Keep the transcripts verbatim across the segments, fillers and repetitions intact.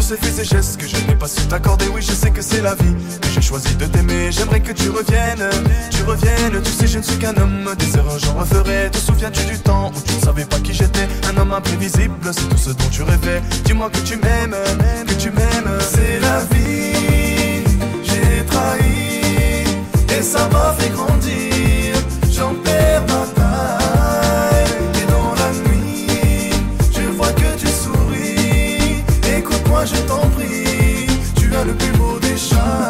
ces faits et gestes que je n'ai pas su t'accorder. Oui, je sais que c'est la vie, que j'ai choisi de t'aimer. J'aimerais que tu reviennes, tu reviennes. Tu sais, je ne suis qu'un homme, des erreurs j'en referai. Te souviens-tu du temps où tu ne savais pas qui j'étais? Un homme imprévisible, c'est tout ce dont tu rêvais. Dis-moi que tu m'aimes, que tu m'aimes. C'est la vie, j'ai trahi et ça m'a fait grandir. J'en perds ma taille et dans la nuit je vois que tu souris. Écoute-moi, je t'en prie, tu as le plus beau des chats.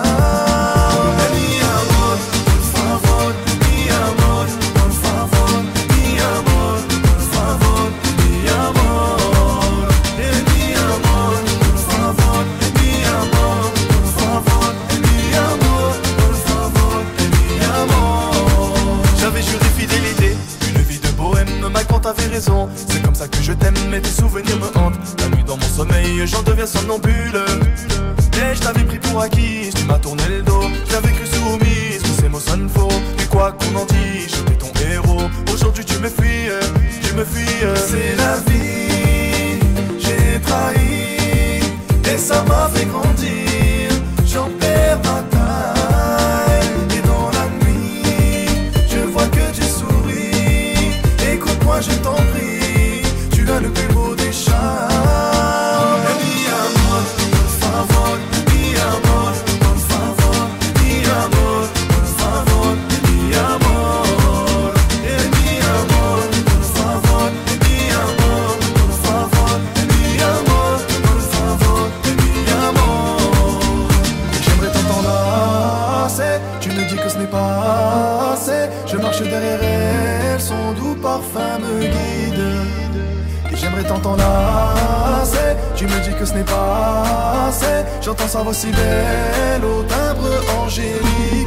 Mi amor, por favor, mi amor, por favor, mi amor, por favor, mi amor. Eh, mi amor, por favor, mi amor, por favor, mi amor, por favor, mi amor. J'avais juré fidélité, une vie de bohème. Macron, t'avais raison, c'est comme ça que je t'aime. Mais tes souvenirs me hantent, la nuit dans mon sommeil j'en deviens somnambule. Et je t'avais pris pour acquise, tu m'as tourné le dos. J'avais cru soumise, que ces mots sonnent faux. Mais quoi qu'on en dise, j'étais ton héros. Aujourd'hui tu me fuis, tu me fuis. C'est la vie, j'ai trahi et ça m'a fait grandir. J'en perds ma taille et dans la nuit je vois que tu souris. Écoute-moi, je t'en prie, tu as le plus beau des chats. Mi amor, por favor, mi amor, por favor, mi amor, por favor, mi amor. Eh, mi amor, por favor, mi amor, por favor, mi amor, por favor, mi amor. J'aimerais t'entendre assez, tu me dis que ce n'est pas assez. Je marche derrière elle, son doux parfum me guide. Et j'aimerais t'entendre assez, tu me dis que ce n'est pas assez. J'entends sa voix si belle au timbre angélique.